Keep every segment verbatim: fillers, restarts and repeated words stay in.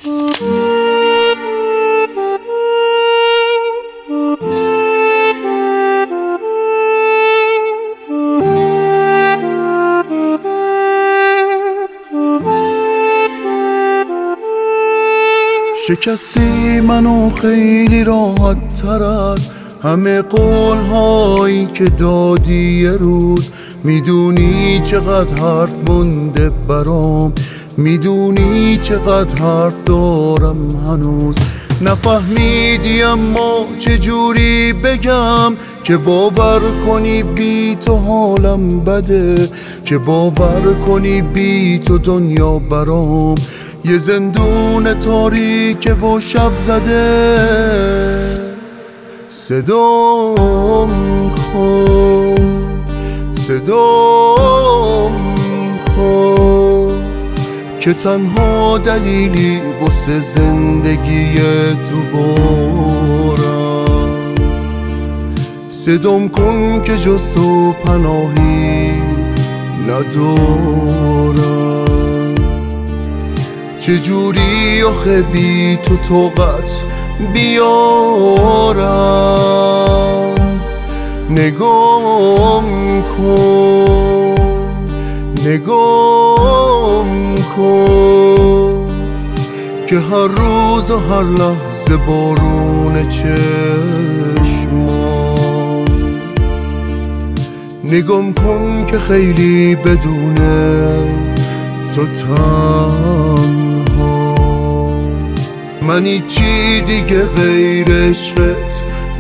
شکستی منو خیلی راحت تر از همه قول هایی که دادی یه روز. میدونی چقدر حرف مونده برام، میدونی چقدر حرف دارم هنوز. نفهمیدی اما چجوری بگم که باور کنی بی تو حالم بده، که باور کنی بی تو دنیا برام یه زندون تاریک و شب زده. صدام کن، صدام کن که تنها دلیلی واسه زندگی تو بارم. صدام کن که جز تو پناهی ندارم. چجوری آخه بی تو طاقت بیارم. نگام کن، نگام کن که هر روز و هر لحظه بارون چشمام. نگام کن که خیلی بدونه تو تنها، من هیچی دیگه غیر عشقت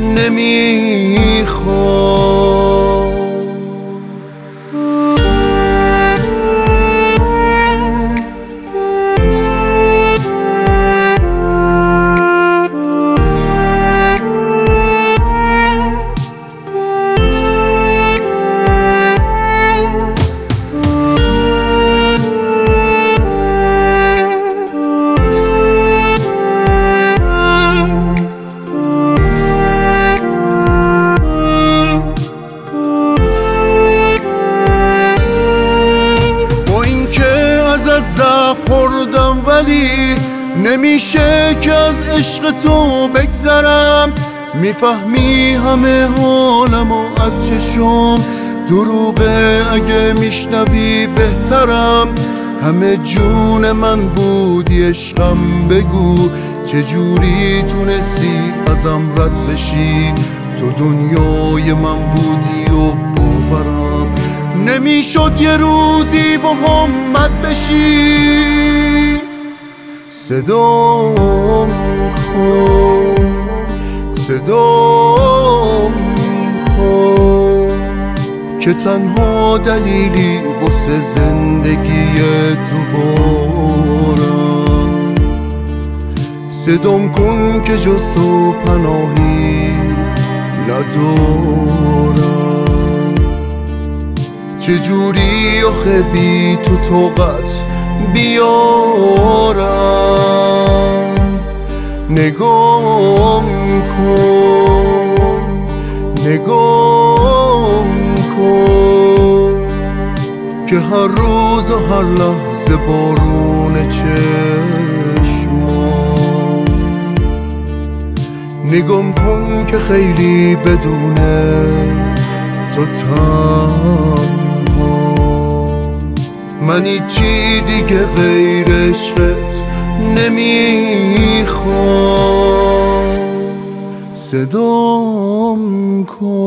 نمیخوام. زخم خوردم ولی نمیشه که از عشق تو بگذرم. میفهمی همه حالمو از چشم دروغه، اگه میشنوی بهترم. همه جون من بودی عشقم، بگو چجوری تونستی ازم رد بشی. تو دنیای من بودی و باورم نمیشد یه روزی با هم بد بشی. صدام کن، صدام کن که تنها دلیلی واسه زندگی تو بارم. صدام کن که جز تو پناهی ندارم. چجوری آخه بی تو طاقت بیارم. نگام کن، نگام کن که هر روز و هر لحظه بارون چشمام. نگام کن که خیلی بدونه تو تنها، من هیچی دیگه غیر عشقت نمیخوام. صدام کن.